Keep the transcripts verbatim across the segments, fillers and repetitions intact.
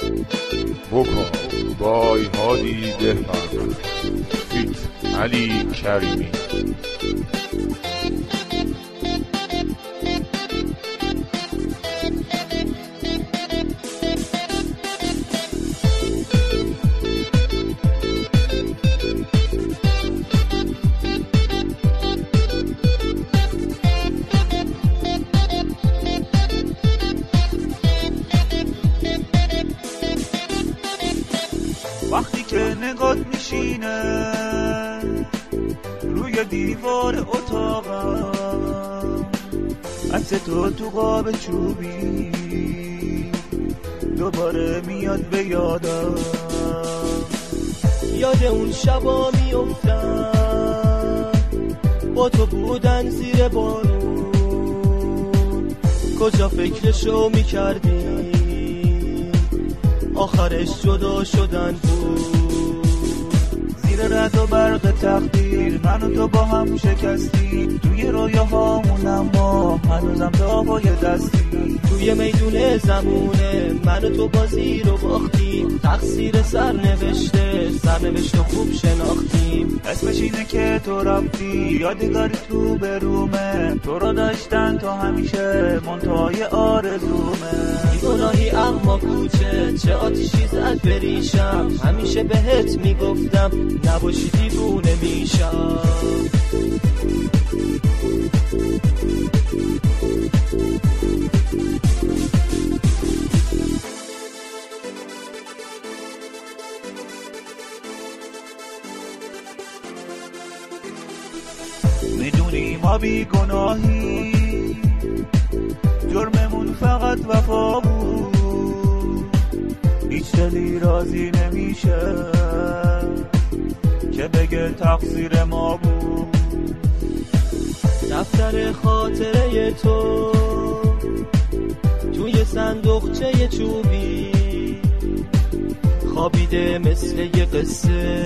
بکا بای هادی دهقان فیت علی کریمی. وقتی که نگات میشینه روی دیوار اتاقم، عکس تو تو قاب چوبی دوباره میاد به یادم. یاد اون شبا میافتم با تو بودن زیر بارون، کجا فکرشو میکردی آخرش جدا شدن بود. زیر رد و برق تقدیر من و تو با هم شکستی، توی رویاهامون اما هنوزم دعوای دستی. توی میدون زمونه من و تو بازی رو باختیم، تقصیر سرنوشته سرنوشت رو خوب شناختیم. اسمش اینه که تو رفتی یادگاری تو برومه، تو رو داشتن تا همیشه منتهای آرزومه. گناهی اما کوچه چه آتیشی زد بریشم، همیشه بهت میگفتم نباشی دیوونه میشم. میدونی ما بی گناهی، جرممون فقط وفا بود، هیچ دلی راضی نمیشه که بگه تقصیر ما بود. دفتر خاطره تو توی صندوقچه چوبی خوابیده مثل یه قصه،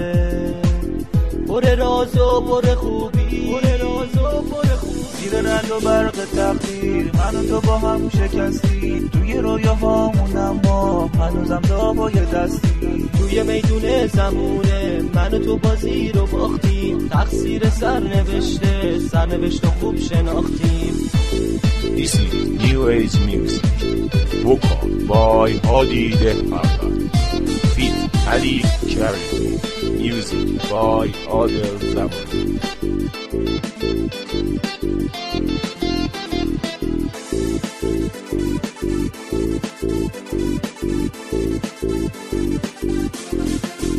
پر راز و پر خوبی، پر راز و پر خوبی. زیر رد و برق تقدیر من و تو با هم شکستی، توی رویاهامون اما هنوزم دعوای دستی. توی میدون زمونه من و تو بازی رو باختیم، تقصیر سرنوشته سرنوشت رو خوب شناختیم. This is New Age Music. بکا بای هادی دهقان فیت علی کریمی. Music by Adel Zaman.